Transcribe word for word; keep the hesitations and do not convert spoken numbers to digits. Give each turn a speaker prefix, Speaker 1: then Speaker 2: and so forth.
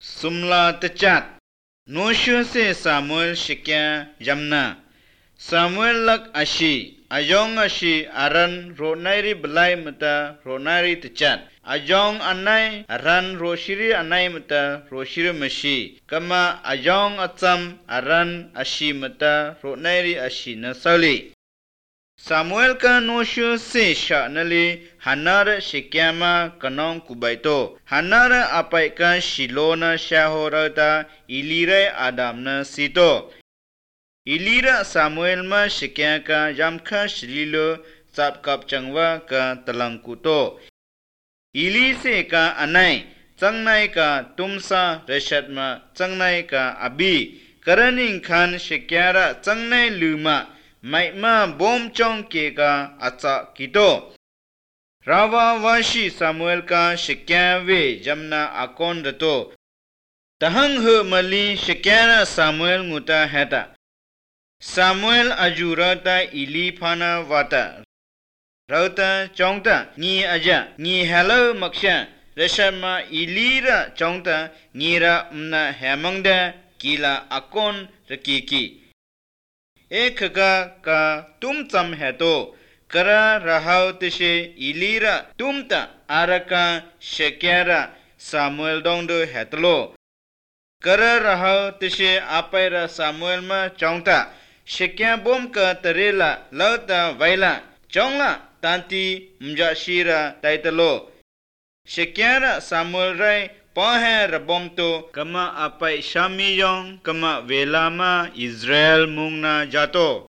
Speaker 1: Sumla tecat. Nosyo se Samuel shikya jamna. Samuel lak ashi. Ajong ashi aran ronairi belai mata ronairi tecat. Ajong anai aran roshiri anai mata roshiri mashi. Kama ajong atsam aran ashi mata ronairi ashi nasali. Samuel ka nosyo se sha nali hanar shikyama kanong kubaito. Hanar apai ka shilona shahorata ilire adam na sito. Ilira Samuel ma shikya ka jamka shrilo sapkap changwa ka talangkuto. Ili se ka anai changnai ka tumsa reshat ma changnai ka abi. Karaning khan shikyara changnai luma maitma bom chong ke ka acha kito. Rawa washi Samuel ka shikya we jamna akon rato. Tahang hu mali shikyara Samuel nguta heta. Samuel ajurata ili phana wata. Rauta chongta ni aja ni hello maksha. Reshama ilira chongta ngira mna hemangda kila akon rakiki. Ekhaga ka tum cham heto kara rahau tishe ilira tumta araka shekyara Samuel dongdo hetlo. Kara rahau tishe apaira Samuel ma chongta shekya bom ka tarela lauta vaila chongla tanti mjashira taitalo. Shekyara Samuel rai pahe rabomto kama apai shamiyong kama velama Israel mungna jato.